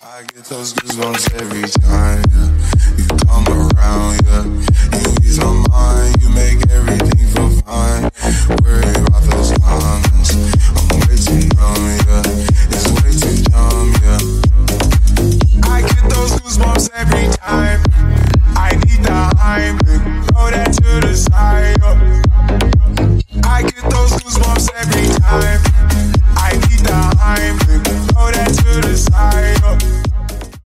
I get those goosebumps every time, yeah. You come around, yeah. You ease my mind, you make everything feel fine. Worry about those comments, I'm way too young, yeah. It's way too dumb, yeah. I get those goosebumps every time.